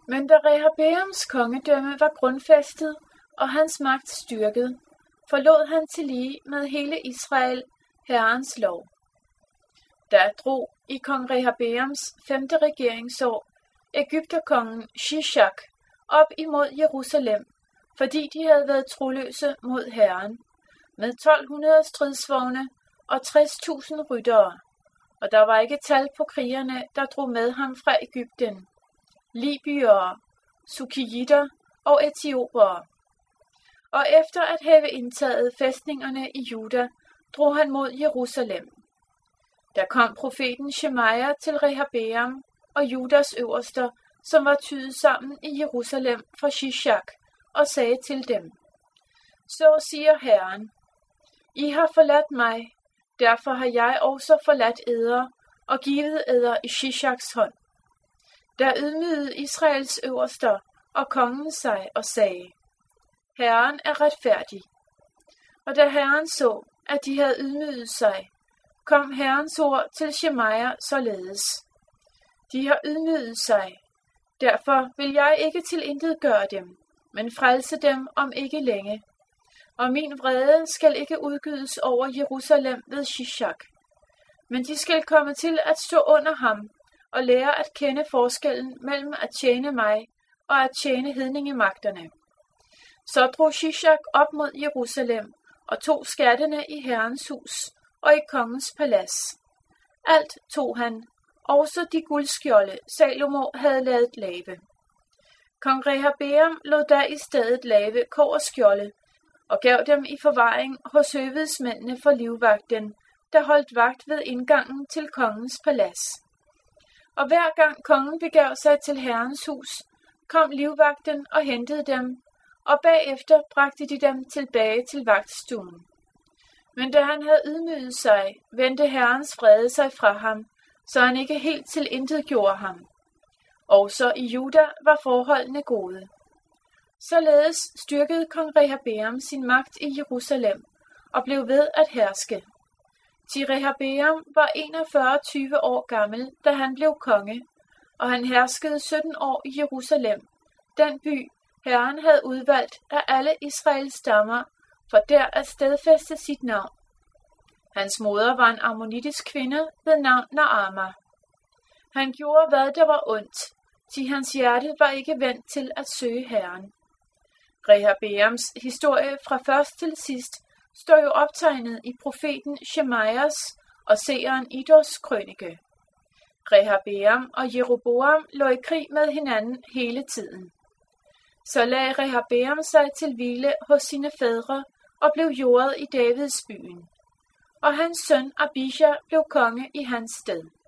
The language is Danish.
Men da Rehabeams kongedømme var grundfæstet og hans magt styrket, forlod han tillige med hele Israel Herrens lov. Der drog i kong Rehabeams 5. regeringsår Egypterkongen Shishak op imod Jerusalem, fordi de havde været troløse mod Herren, med 1200 stridsvogne og 60.000 ryttere, og der var ikke tal på krigerne, der drog med ham fra Egypten, libyere, sukijitter og etiopere. Og efter at have indtaget fæstningerne i Juda, drog han mod Jerusalem. Der kom profeten Shemaja til Rehabeam og Judas øverster, som var tydet sammen i Jerusalem fra Shishak, og sagde til dem: Så siger Herren, I har forladt mig, derfor har jeg også forladt eder og givet eder i Shishaks hånd. Der ydmygede Israels øverster og kongen sig og sagde: Herren er retfærdig. Og da Herren så, at de havde ydmyget sig, kom Herrens ord til Shemaja således: De har ydmyget sig, derfor vil jeg ikke tilintetgøre dem, men frelse dem om ikke længe. Og min vrede skal ikke udgydes over Jerusalem ved Shishak, men de skal komme til at stå under ham og lære at kende forskellen mellem at tjene mig og at tjene hedningemagterne. Så drog Shishak op mod Jerusalem og tog skattene i Herrens hus og i kongens palads. Alt tog han, også de guldskjolde Salomo havde ladet lave. Kong Rehabeam lod da i stedet lave kobberskjolde og gav dem i forvaring hos høvedsmændene for livvagten, der holdt vagt ved indgangen til kongens palads. Og hver gang kongen begav sig til Herrens hus, kom livvagten og hentede dem, og bagefter bragte de dem tilbage til vagtstuen. Men da han havde ydmyget sig, vendte Herrens vrede sig fra ham, så han ikke helt tilintetgjorde ham. Også i Juda var forholdene gode. Således styrkede kong Rehabeam sin magt i Jerusalem og blev ved at herske. Til Rehabeam var 41 år gammel, da han blev konge, og han herskede 17 år i Jerusalem, den by, Herren havde udvalgt af alle Israels stammer, for der at stedfæste sit navn. Hans moder var en ammonitisk kvinde ved navn Naama. Han gjorde, hvad der var ondt, til hans hjerte var ikke vendt til at søge Herren. Rehabeams historie fra først til sidst står jo optegnet i profeten Shemajas og seeren Idos krønike. Rehabeam og Jeroboam lå i krig med hinanden hele tiden. Så lagde Rehabeam sig til hvile hos sine fædre og blev jordet i Davids byen. Og hans søn Abisha blev konge i hans sted.